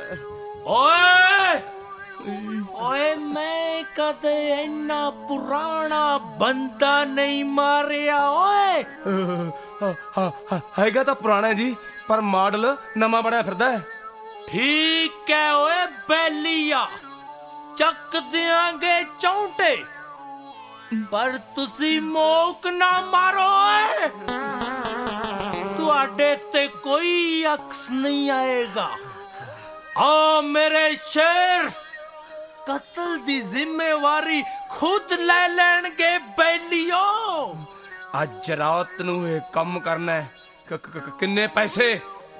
Speaker 4: ਓਏ ਓਏ ਮੈਂ ਕਦੇ ਇੰਨਾ ਪੁਰਾਣਾ ਬੰਦਾ ਨਹੀਂ ਮਾਰਿਆ ਓਏ।
Speaker 9: ਹੈਗਾ ਤਾਂ ਪੁਰਾਣਾ ਜੀ ਪਰ ਮਾਡਲ ਨਵਾਂ ਬਣਿਆ ਫਿਰਦਾ ਹੈ।
Speaker 4: ਠੀਕ ਹੈ ਓਏ ਬੈਲੀਆ ਚੱਕ ਦਿਆਂਗੇ ਚੌਂਟੇ ਪਰ ਤੁਸੀਂ ਮੋਕ ਨਾ ਮਾਰੋ ਓਏ। ਤੁਹਾਡੇ ਤੇ ਕੋਈ ਅਕਸ ਨਹੀਂ ਆਏਗਾ। ਆ ਮੇਰੇ ਸ਼ੇਰ ਕਤਲ ਦੀ ਜ਼ਿੰਮੇਵਾਰੀ ਖੁਦ ਲੈ ਲੈਣਗੇ ਬੈਲੀਓ।
Speaker 9: ਅੱਜ ਰਾਤ ਨੂੰ ਇਹ ਕੰਮ ਕਰਨਾ ਹੈ। ਕਿੰਨੇ ਪੈਸੇ?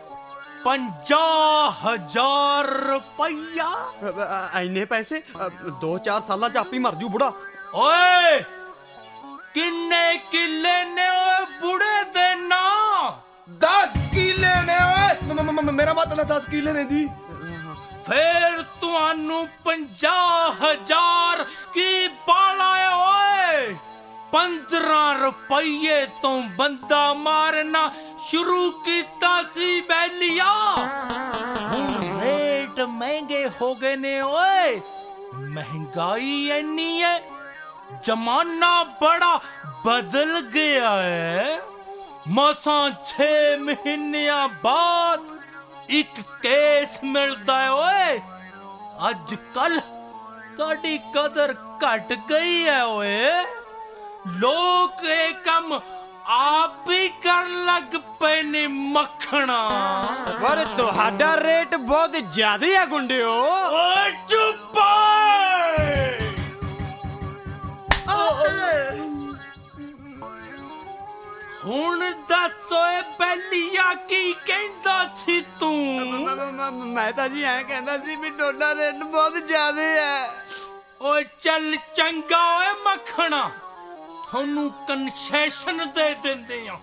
Speaker 4: 50,000 ਰੁਪਈਆ।
Speaker 10: ਇੰਨੇ ਪੈਸੇ 2-4 ਸਾਲਾਂ ਚ ਆਪੀ ਮਰ ਜੂ ਬੁੜਾ।
Speaker 4: ਓਏ ਕਿੰਨੇ ਕਿੱਲੇ ਨੇ ਓਏ ਬੁੜੇ ਦੇ ਨਾਂ?
Speaker 9: 10 ਕਿੱਲੇ ਨੇ ਓਏ। ਮੇਰਾ ਮਤਲਬ 10 ਕਿੱਲੇ ਨੇ ਜੀ।
Speaker 4: ਫੇਰ ਤੁਹਾਨੂੰ 50,000 ਕੀ ਬਾਲਾ ਓਏ। 15 ਰੁਪਈਏ ਤੋਂ ਬੰਦਾ ਮਾਰਨਾ ਸ਼ੁਰੂ ਕੀਤਾ ਸੀ ਬੈਲੀਆ। ਹੁਣ ਰੇਟ ਮਹਿੰਗੇ ਹੋ ਗਏ ਨੇ ਓਏ। ਮਹਿੰਗਾਈ ਇੰਨੀ ਹੈ ਜ਼ਮਾਨਾ ਬੜਾ ਬਦਲ ਗਿਆ ਹੈ। ਮਸਾਂ 6 ਮਹੀਨਿਆਂ ਬਾਅਦ ਇੱਕ ਕੇਸ ਮਿਲਦਾ ਹੈ ਓਏ। ਅੱਜ ਕੱਲ ਤੁਹਾਡੀ ਕਦਰ ਘਟ ਗਈ ਹੈ ਓਏ। ਲੋਕ ਇਹ ਕੰਮ ਆਪ ਹੀ ਕਰਨ ਲੱਗ ਪਏ ਨੇ ਮੱਖਣਾ।
Speaker 10: ਪਰ ਤੁਹਾਡਾ ਰੇਟ ਬਹੁਤ ਜ਼ਿਆਦਾ ਆ ਗੁੰਡਿਓ।
Speaker 4: ਓਏ ਚੁੱਪ ਹੁਣ ਦੱਸ ਓਏ ਬੈਲੀਆ ਕੀ ਕਹਿੰਦਾ ਸੀ ਤੂੰ?
Speaker 10: ਮੈਂ ਤਾਂ ਜੀ ਐਂ ਕਹਿੰਦਾ ਸੀ ਵੀ ਤੁਹਾਡਾ ਰੇਟ ਬਹੁਤ ਜ਼ਿਆਦਾ ਹੈ।
Speaker 4: ਓਏ ਚੱਲ ਚੰਗਾ ਓਏ ਮੱਖਣਾ ਤੁਹਾਨੂੰ ਕਨਸੈਸ਼ਨ ਦੇ ਦਿੰਦੇ ਆ।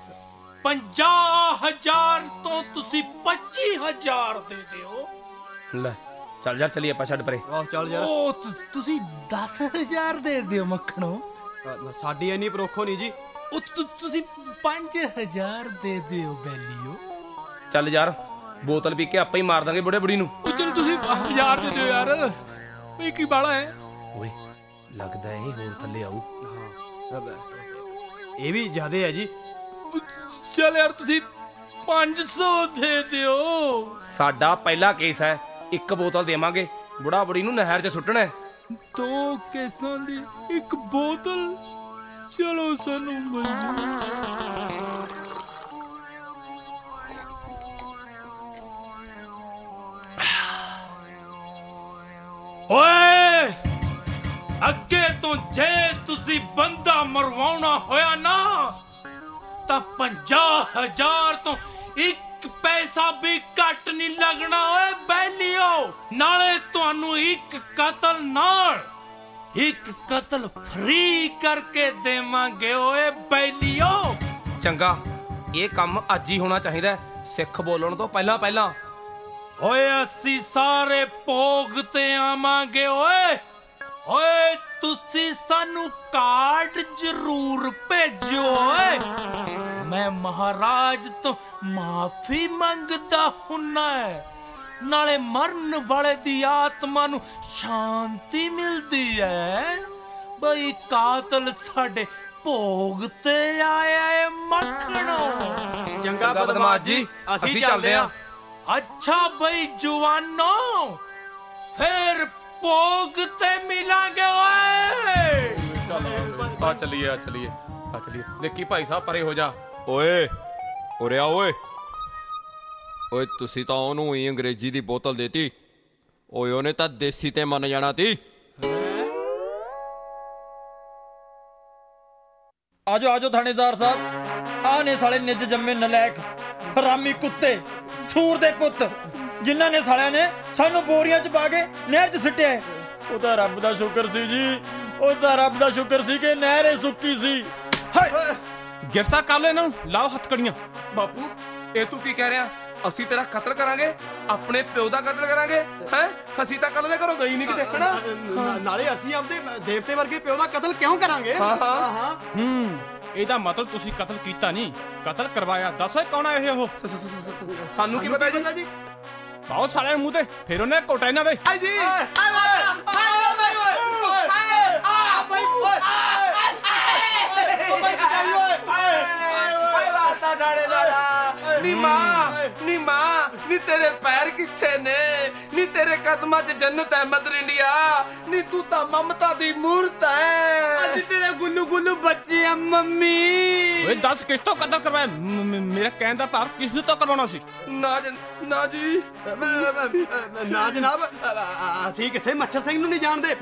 Speaker 4: 50,000 ਤੋਂ ਤੁਸੀਂ 25,000 ਦੇ ਦਿਓ।
Speaker 9: ਲੈ ਚੱਲ ਯਾਰ ਚਲੀਏ ਆਪਾਂ ਛੱਡ ਪਰੇ।
Speaker 10: ਚੱਲ ਯਾਰ।
Speaker 4: ਉਹ ਤੁਸੀਂ 10,000 ਦੇ ਦਿਓ ਮੱਖਣੋ।
Speaker 10: ਸਾਡੀ ਇੰਨੀ ਪਰੋਖੋ ਨਹੀਂ ਜੀ।
Speaker 4: ਉਹ ਤੁਸੀਂ 5,000 ਦੇ ਦਿਓ ਬੈਲੀਓ।
Speaker 9: ਚੱਲ ਯਾਰ ਬੋਤਲ ਪੀ ਕੇ ਆਪਾਂ ਹੀ ਮਾਰ ਦਾਂਗੇ ਬੁੜੇ ਬੁੜੀ ਨੂੰ।
Speaker 4: ਉਹ ਚਲ ਤੁਸੀਂ 1000 ਦੇ ਦਿਓ ਯਾਰ। ਇਹ ਕੀ ਬਾਲਾ ਹੈ
Speaker 9: ਓਏ ਲੱਗਦਾ ਇਹ ਹੋਰ ਥੱਲੇ ਆਊ।
Speaker 10: ਇਹ ਵੀ ਜ਼ਿਆਦਾ ਹੈ ਜੀ।
Speaker 4: ਚੱਲ ਯਾਰ ਤੁਸੀਂ 500 ਦੇ ਦਿਓ।
Speaker 9: ਸਾਡਾ ਪਹਿਲਾ ਕੇਸ ਹੈ। ਇੱਕ ਬੋਤਲ ਦੇਵਾਂਗੇ ਬੁੜਾ ਬੁੜੀ ਨੂੰ ਨਹਿਰ 'ਚ ਸੁੱਟਣਾ ਹੈ।
Speaker 4: 2 ਕੇਸਾਂ ਦੀ ਇੱਕ ਬੋਤਲ ਚਲੋ ਸਾਨੂੰ ਓਏ ਅੱਗੇ ਤੋਂ ਜੇ ਤੁਸੀਂ ਬੰਦਾ ਮਰਵਾਉਣਾ ਹੋਇਆ ਨਾ ਤਾਂ 50,000 ਤੋਂ ਇੱਕ ਪੈਸਾ ਵੀ ਘੱਟ ਨਹੀਂ ਲੱਗਣਾ ਓਏ ਬੈਲੀਓ। ਨਾਲੇ ਤੁਹਾਨੂੰ ਇੱਕ ਕਤਲ ਨਾਲ ਇੱਕ ਕਤਲ ਫ੍ਰੀ ਕਰਕੇ ਦੇਵਾਂਗੇ ਓਏ ਬੈਲੀਓ।
Speaker 9: ਚੰਗਾ ਇਹ ਕੰਮ ਅੱਜ ਹੀ ਹੋਣਾ ਚਾਹੀਦਾ ਸਿੱਖ ਬੋਲਣ ਤੋਂ ਪਹਿਲਾਂ ਪਹਿਲਾਂ।
Speaker 4: ਓਏ ਅਸੀਂ ਸਾਰੇ ਭੋਗ ਤੇ ਆਵਾਂਗੇ ਓਏ। ਓਏ ਤੁਸੀਂ ਸਾਨੂੰ ਕਾਰਡ ਜ਼ਰੂਰ ਭੇਜੋ ਓਏ। ਮੈਂ ਮਹਾਰਾਜ ਤੋਂ ਮਾਫੀ ਮੰਗਦਾ ਹੁੰਨਾ ਹੈ। ਨਾਲੇ ਮਰਨ ਵਾਲੇ ਦੀ ਆਤਮਾ ਨੂੰ ਸ਼ਾਂਤੀ ਮਿਲਦੀ ਹੈ। ਬਈ ਕਾਤਲ ਸਾਡੇ
Speaker 12: ਭੋਗ ਤੇ ਆਇਆ ਏ ਮੱਖਣੋ।
Speaker 10: ਚੰਗਾ ਬਦਮਾਸ਼ ਜੀ, ਅਸੀਂ ਚੱਲਦੇ ਆ।
Speaker 12: ਅੱਛਾ ਬਈ ਜਵਾਨੋ, ਫਿਰ ਭੋਗ ਤੇ ਮਿਲਾਂਗੇ ਓਏ।
Speaker 11: ਆ ਚੱਲੀਏ ਦੇਖੀ ਭਾਈ ਸਾਹਿਬ ਪਰੇ ਹੋ ਜਾ। ਓਏ ਉਰੇ ਆ ਓਏ। ਓਏ ਤੁਸੀਂ ਤਾਂ ਉਹਨੂੰ ਹੀ ਅੰਗਰੇਜ਼ੀ ਦੀ ਬੋਤਲ ਦੇਤੀ, ਓਏ ਉਹਨੇ ਤਾਂ ਦੇਸੀ ਤੇ ਮੰਨ ਜਾਣਾ ਤੀ।
Speaker 4: ਆਜੋ ਆਜੋ ਥਾਣੇਦਾਰ ਸਾਹਿਬ, ਆਹ ਨੇ ਸਾਲੇ ਨਿੱਜ ਜੰਮੇ ਨਲਾਇਕ ਹਰਾਮੀ ਕੁੱਤੇ, ਸੂਰ ਦੇ ਪੁੱਤ, ਜਿਨ੍ਹਾਂ ਨੇ ਸਾਲਿਆਂ ਨੇ ਸਾਨੂੰ ਬੋਰੀਆਂ 'ਚ ਪਾ ਕੇ ਨਹਿਰ 'ਚ ਸਿੱਟਿਆ। ਉਹ ਤਾਂ ਰੱਬ ਦਾ ਸ਼ੁਕਰ ਸੀ ਜੀ, ਉਹ ਤਾਂ ਰੱਬ ਦਾ ਸ਼ੁਕਰ ਸੀ ਕਿ ਨਹਿਰ ਸੁੱਕੀ ਸੀ।
Speaker 1: ਗ੍ਰਿਫਤਾਰ ਕਰ ਲਓ ਇਹਨਾਂ ਨੂੰ, ਲਾਓ ਹੱਥਕੜੀਆਂ।
Speaker 9: ਬਾਪੂ ਇਹ ਤੂੰ ਕੀ ਕਹਿ ਰਿਹਾ? ਅਸੀਂ ਤੇਰਾ ਕਤਲ ਕਰਾਂਗੇ, ਆਪਣੇ ਪਿਓ ਦਾ ਕਤਲ ਕਰਾਂਗੇ? ਹੈ ਅਸੀਂ ਤਾਂ ਕੱਲ ਦੇ ਘਰੋਂ ਗਈ ਨਹੀਂ ਕਿਤੇ, ਹਨਾ?
Speaker 10: ਨਾਲੇ ਅਸੀਂ ਆਪਦੇ ਦੇਵਤੇ ਵਰਗੇ ਪਿਓ ਦਾ ਕਤਲ ਕਿਉਂ ਕਰਾਂਗੇ?
Speaker 9: ਹਾਂ
Speaker 1: ਇਹਦਾ ਮਤਲਬ ਤੁਸੀਂ ਕਤਲ ਕੀਤਾ ਨਹੀਂ, ਕਤਲ ਕਰਵਾਇਆ। ਦੱਸੋ ਕੌਣ ਆ ਇਹ? ਉਹ
Speaker 9: ਸਾਨੂੰ ਕੀ ਪਤਾ ਜੀ?
Speaker 1: ਪਾਓ ਸਾਲਿਆਂ ਮੂੰਹ ਤੇ, ਫਿਰ ਉਹਨੇ ਕੋਟਾ ਇਹਨਾਂ ਦੇ।
Speaker 9: ਆਈ ਜੀ ਨੀ ਤੇਰੇ ਪੈਰ ਕਿੱਥੇ ਨੇ? ਨੀ ਤੇਰੇ ਕਦਮਾਂ 'ਚ ਜੰਨਤ ਹੈ ਮਦਰ ਇੰਡੀਆ। ਨੀ ਤੂੰ ਤਾਂ ਮਮਤਾ ਦੀ ਮੂਰਤ ਹੈ।
Speaker 10: ਅਸੀਂ ਤੇਰੇ ਗੁੱਲੂ ਗੁੱਲੂ ਬੱਚੇ ਆ ਮੰਮੀ।
Speaker 1: ਓਏ ਦੱਸ ਕਿਸ ਤੋਂ ਕਤਲ ਕਰਵਾਇਆ? ਮੇਰਾ ਕਹਿਣ ਦਾ ਭਾਵ ਕਿਸ ਤੋਂ ਕਰਵਾਉਣਾ ਸੀ?
Speaker 9: ਨਾ ਜੀ
Speaker 10: ਨਾ ਜਨਾਬ, ਅਸੀਂ ਕਿਸੇ ਮੱਛਰ ਸਿੰਘ ਨੂੰ ਨਹੀਂ ਜਾਣਦੇ।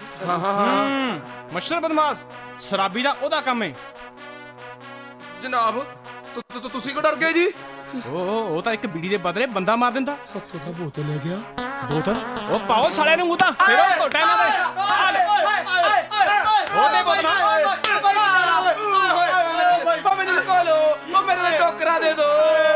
Speaker 1: ਮੱਛਰ ਬਦਮਾਸ਼ ਸ਼ਰਾਬੀ ਦਾ ਉਹਦਾ ਕੰਮ ਹੈ।
Speaker 9: ਜਨਾਬ ਤੁਸੀਂ ਕਿਉਂ ਡਰ ਗਏ ਜੀ?
Speaker 1: ਉਹ ਤਾਂ ਇੱਕ ਬੀੜੀ ਦੇ ਬਦਲੇ ਬੰਦਾ ਮਾਰ ਦਿੰਦਾ।
Speaker 9: ਹੱਥੋਂ ਦਾ ਬੋਤਲ ਲੈ ਗਿਆ।
Speaker 1: ਬੋਤਲ? ਉਹ ਪਾਓ ਸਾਲਿਆਂ ਨੂੰ ਮੂੰਹ ਤਾਂ, ਫਿਰ ਉਹ ਕੋਟਾ ਇਹਨਾਂ ਦੇ। ਉਹਦੇ ਬੋਤਲਾਂ
Speaker 9: ਮੈਨੂੰ ਲੁਕਾ ਲੋ, ਉਹ ਮੇਰੇ ਲਈ ਟੋਕਰਾ ਦੇ ਦੋ।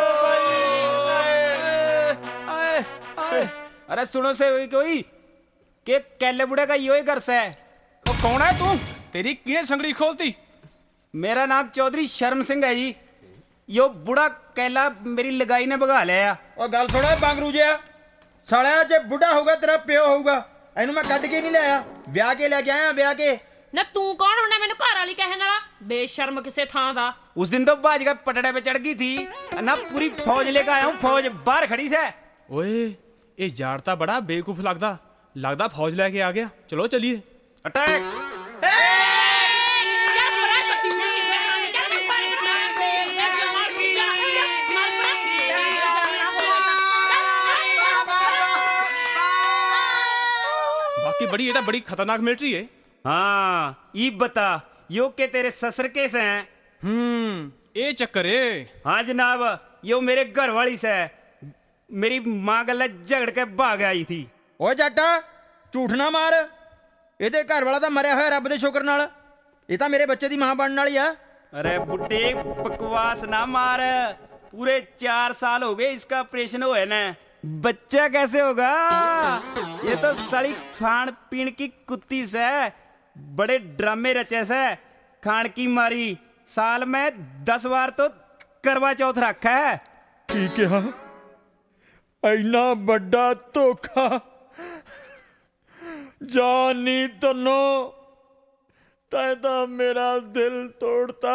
Speaker 13: अरे सुनो से कोई के कैले बुढ़े का यो ही घर से है।
Speaker 1: ਉਹ ਕੌਣ ਹੈ ਤੂੰ? ਤੇਰੀ ਕਿਹਨੇ ਸੰਗੜੀ ਖੋਲਤੀ?
Speaker 13: मेरा नाम चौधरी शर्म सिंह है जी। यो बुढ़ा कैला मेरी लगाई ने भगा लिया।
Speaker 4: ਉਹ ਗੱਲ ਸੁਣੋ ਬਾਂਗਰੂ ਜਿਹਾ, ਸਾਲਿਆ ਜੇ ਬੁੱਢਾ ਹੋਊਗਾ ਤੇਰਾ ਪਿਓ ਹੋਊਗਾ। ਇਹਨੂੰ ਮੈਂ ਕੱਢ ਕੇ ਨਹੀਂ ਲਿਆਇਆ, ਵਿਆਹ ਕੇ ਲੈ ਕੇ ਆਇਆ, ਵਿਆਹ ਕੇ।
Speaker 3: ਨਾ ਤੂੰ ਕੌਣ ਹੁੰਦਾ ਮੈਨੂੰ ਘਰ ਵਾਲੀ ਕਹਿਣ ਵਾਲਾ? ਬੇਸ਼ਰਮ ਕਿਸੇ ਥਾਂ ਦਾ।
Speaker 13: उस दिन तो बाज का पटड़े पे चढ़ गई थी ना, पूरी फौज लेकर आया हूँ। फौज बाहर खड़ी से।
Speaker 1: ਓਏ ਇਹ ਜਾੜ ਤਾਂ ਬੜਾ ਬੇਵਕੂਫ ਲੱਗਦਾ ਫੌਜ ਲੈ ਕੇ ਆ ਗਿਆ। ਚਲੋ ਚਲੀਏ।
Speaker 13: अटैक।
Speaker 1: बाकी बड़ी ये बड़ी खतरनाक मिलिट्री है।
Speaker 13: हाँ ये बता, यो के तेरे ससुर कैसे हैं?
Speaker 1: ये चक्कर है।
Speaker 13: हाँ जनाब, यो मेरे घर वाली से मेरी माँ गल झगड़ के भाग आई थी।
Speaker 4: ਓਏ ਜੱਟਾ ਝੂਠ ਨਾ ਮਾਰ, ਇਹਦੇ ਘਰ ਵਾਲਾ ਤਾਂ ਮਰਿਆ ਹੋਇਆ ਰੱਬ ਦੇ ਸ਼ੁਕਰ ਨਾਲ। ਇਹ ਤਾਂ ਮੇਰੇ ਬੱਚੇ ਦੀ ਮਾਂ ਬਣਨ ਵਾਲੀ ਆ।
Speaker 13: अरे बुड्ढे बकवास ना मार, पूरे 4 साल हो गए इसका ऑपरेशन हुए ना, बच्चा कैसे होगा? ये तो सड़ी खान पीन की कुत्ती से बड़े ड्रामे रचे से, खान की मारी साल में 10 बार तो करवा चौथ रखा है।
Speaker 4: ठीक है, इन्ना बड़ा धोखा जानी तनो ਤਾਂ ਮੇਰਾ ਦਿਲ ਤੋੜਤਾ।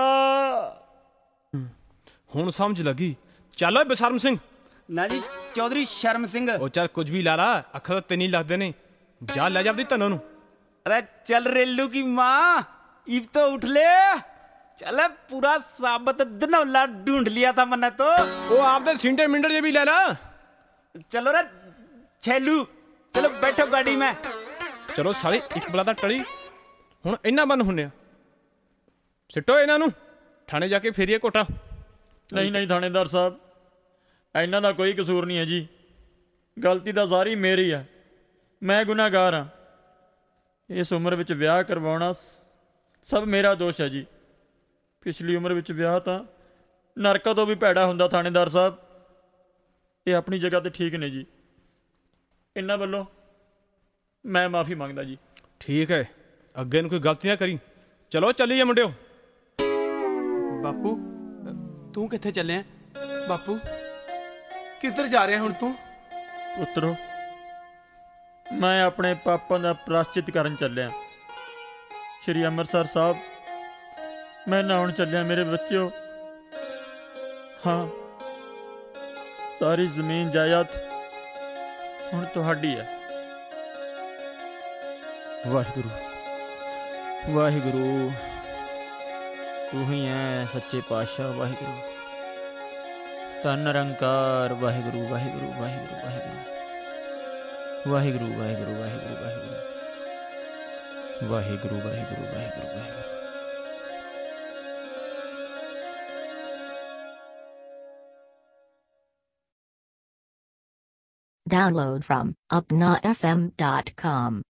Speaker 1: ਹੁਣ ਸਮਝ ਲੱਗੀ। ਚੱਲ ਓਏ ਬਸ਼ਰਮ ਸਿੰਘ।
Speaker 13: ਨਾ ਜੀ ਚੌਧਰੀ ਸ਼ਰਮ ਸਿੰਘ।
Speaker 1: ਉਹ ਚੱਲ ਕੁਝ ਵੀ ਲਾ ਲਾ, ਅੱਖਾਂ ਤਾਂ ਤੈਨੂੰ ਲੱਗਦੇ ਨੇ। ਜਾ ਲੈ ਜਾ ਆਪਣੀ ਧਨੋਂ ਨੂੰ।
Speaker 13: अरे चल रेलू की माँ, इब तो उठ ले। चल पूरा साबत धनौला ढूंढ लिया था मैंने तो।
Speaker 1: वो आपने सिंटर मिंटर ये भी ले ला।
Speaker 13: चलो रे छेलू, चलो बैठो गाड़ी में।
Speaker 1: चलो साले एक बला टली ਹੁਣ ਇਹਨਾਂ ਬੰਨ ਹੁੰਨੇ ਆ। ਸਿੱਟੋ ਇਹਨਾਂ ਨੂੰ, ਥਾਣੇ ਜਾ ਕੇ ਫੇਰੀਏ ਕੋਟਾ।
Speaker 4: ਨਹੀਂ ਥਾਣੇਦਾਰ ਸਾਹਿਬ, ਇਹਨਾਂ ਦਾ ਕੋਈ ਕਸੂਰ ਨਹੀਂ ਹੈ ਜੀ। ਗਲਤੀ ਤਾਂ ਸਾਰੀ ਮੇਰੀ ਆ, ਮੈਂ ਗੁਨਾਹਗਾਰ ਹਾਂ। ਇਸ ਉਮਰ ਵਿੱਚ ਵਿਆਹ ਕਰਵਾਉਣਾ ਸਭ ਮੇਰਾ ਦੋਸ਼ ਹੈ ਜੀ। ਪਿਛਲੀ ਉਮਰ ਵਿੱਚ ਵਿਆਹ ਤਾਂ ਨਰਕਾਂ ਤੋਂ ਵੀ ਭੈੜਾ ਹੁੰਦਾ ਥਾਣੇਦਾਰ ਸਾਹਿਬ। ਇਹ ਆਪਣੀ ਜਗ੍ਹਾ ਤੇ ਠੀਕ ਨੇ ਜੀ। ਇਹਨਾਂ ਵੱਲੋਂ ਮੈਂ ਮਾਫੀ ਮੰਗਦਾ ਜੀ।
Speaker 1: ਠੀਕ ਹੈ, ਅੱਗੇ ਨੂੰ ਕੋਈ ਗਲਤੀ ਨਾ ਕਰੀ। ਚਲੋ ਚੱਲੀਏ ਮੁੰਡਿਓ।
Speaker 10: ਬਾਪੂ ਤੂੰ ਕਿੱਥੇ ਚੱਲਿਆ?
Speaker 9: ਬਾਪੂ ਕਿੱਧਰ ਜਾ ਰਿਹਾ ਹੁਣ ਤੂੰ?
Speaker 4: ਪੁੱਤਰੋ, ਮੈਂ ਆਪਣੇ ਪਾਪਾਂ ਦਾ ਪ੍ਰਾਸ਼ਚਿਤ ਕਰਨ ਚੱਲਿਆ। ਸ਼੍ਰੀ ਅੰਮ੍ਰਿਤਸਰ ਸਾਹਿਬ मैं नहाउण चलिया मेरे बच्चों। हाँ, सारी जमीन जायदाद हुण तुहाडी है। वाहिगुरु वाहिगुरु, तू ही है सच्चे पातशाह। वाहिगुरु धन निरंकार। Waheguru Waheguru Waheguru Waheguru Waheguru Waheguru Waheguru Waheguru Waheguru Waheguru Waheguru Waheguru.
Speaker 14: Download from upnafm.com.